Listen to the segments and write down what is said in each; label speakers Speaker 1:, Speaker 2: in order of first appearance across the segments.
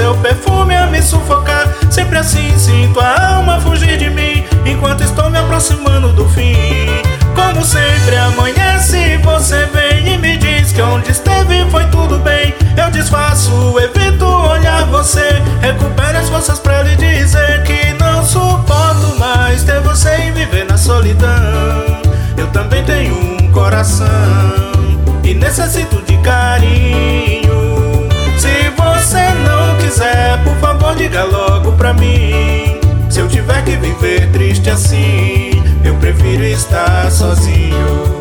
Speaker 1: seu perfume a me sufocar. Sempre assim sinto a alma fugir de mim, enquanto estou me aproximando do fim. Como sempre amanhece, você vem e me diz que onde esteve foi tudo bem. Eu disfarço, evito olhar você, recupero as forças pra lhe dizer que não suporto mais ter você e viver na solidão. Eu também tenho um coração e necessito de carinho. Se você não quiser, por favor diga logo pra mim. Se eu tiver que viver triste assim, eu prefiro estar sozinho.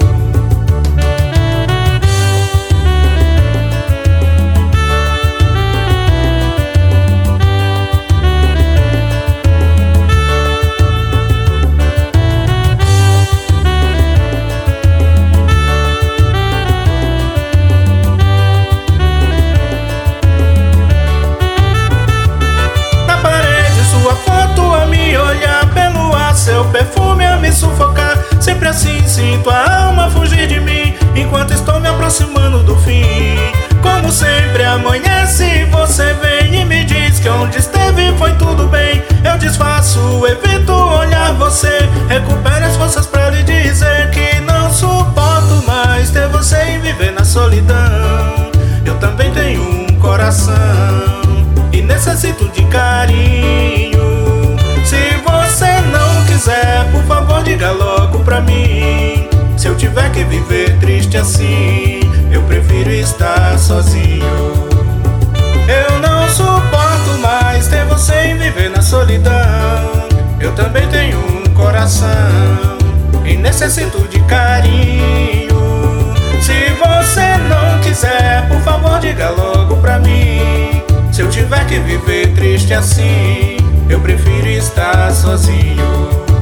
Speaker 1: Seu perfume a me sufocar. Sempre assim sinto a alma fugir de mim, enquanto estou me aproximando do fim. Como sempre amanhece, você vem e me diz que onde esteve foi tudo bem. Eu disfarço, evito olhar você, recupero as forças pra lhe dizer que não suporto mais ter você e viver na solidão. Eu também tenho um coração e necessito de carinho. Se você não quiser, por favor diga logo pra mim. Se eu tiver que viver triste assim, eu prefiro estar sozinho. Eu não suporto mais ter você e viver na solidão. Eu também tenho um coração e necessito de carinho. Se você não quiser, por favor diga logo pra mim. Se eu tiver que viver triste assim, eu prefiro estar sozinho.